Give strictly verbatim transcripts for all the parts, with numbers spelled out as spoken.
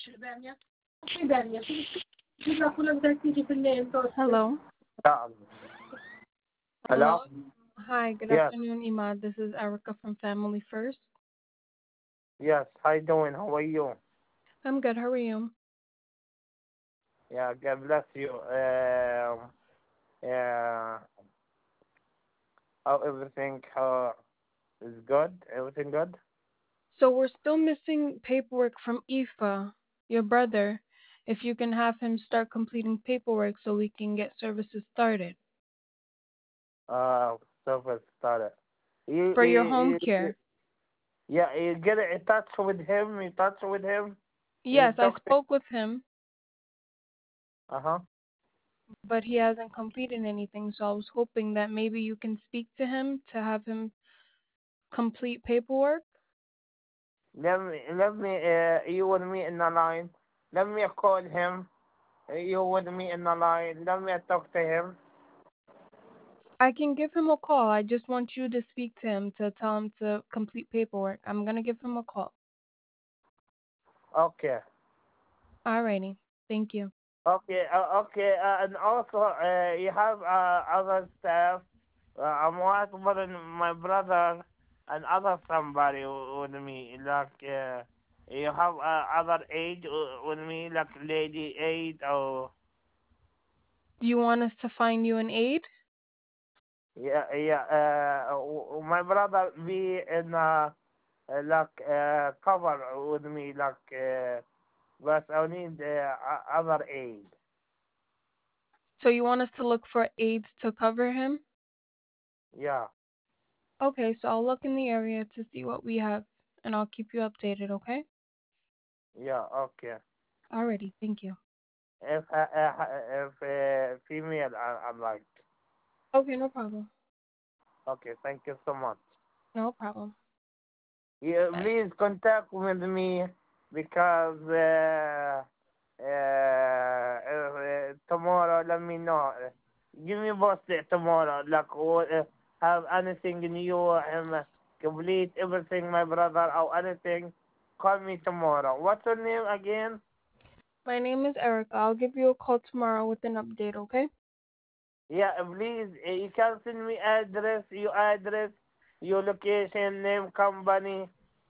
Hello. Yeah. Hello. Hello? Hi, good Yes. afternoon, Imad. This is Erica from Family First. Yes. How you doing? How are you? I'm good. How are you? Yeah, God bless you. Um, yeah, how everything uh, is good? Everything good? So we're still missing paperwork from Ifa, your brother. If you can have him start completing paperwork so we can get services started Uh, service started. You, for your home you, you, care. yeah, you get in touch with him. You touch with him. You Yes, I talk to. spoke with him, Uh huh. but he hasn't completed anything. So I was hoping that maybe you can speak to him to have him complete paperwork. Let me, let me. Uh, you with me in the line. Let me call him. You with me in the line. Let me talk to him. I can give him a call. I just want you to speak to him to tell him to complete paperwork. I'm gonna give him a call. Okay. Alrighty. Thank you. Okay, uh, okay, uh, and also uh, you have uh, other staff. Uh, I'm working with my brother and other somebody w- with me. Like uh, you have uh, other aid w- with me, like lady aid or Do you want us to find you an aide? yeah, yeah. Uh, w- w- my brother be in uh, uh, like uh, cover with me, like. Uh, but I need uh, o- other aid. So you want us to look for aides to cover him? Yeah, Okay, so I'll look in the area to see what we have and I'll keep you updated, okay? yeah. Okay. Alrighty, thank you. If uh, uh, if uh, female, I, I'm like, Okay, no problem. okay, thank you so much. No problem. Yeah, Bye. please contact with me because uh, uh, uh, tomorrow. Let me know. Give me birthday tomorrow. Like, what, uh, have anything new and complete everything, my brother, or anything. Call me tomorrow. What's your name again? My name is Erica. I'll give you a call tomorrow with an update, okay? Yeah, please, uh, you can send me address, your address, your location, name, company.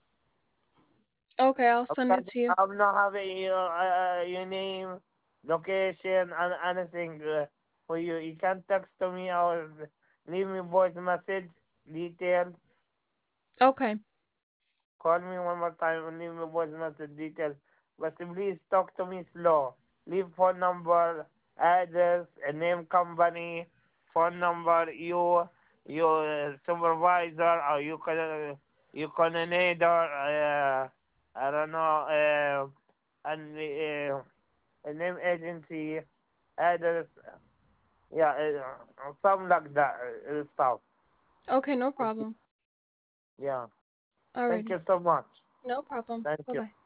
Okay, I'll send Okay, it to you. I'm not having your uh, your name, location, and anything uh, for you. You can text to me or leave me voice message, details. Okay. Call me one more time and leave me voice message details. But please talk to me slow. Leave phone number, address, a name, company, phone number, you, your uh, supervisor, or you can, uh, you coordinator, uh, I don't know, uh, and uh, a name agency, address, yeah, uh, something like that uh, stuff. Okay, no problem. Yeah. Thank Alrighty. you so much. No problem. Thank Bye you. bye.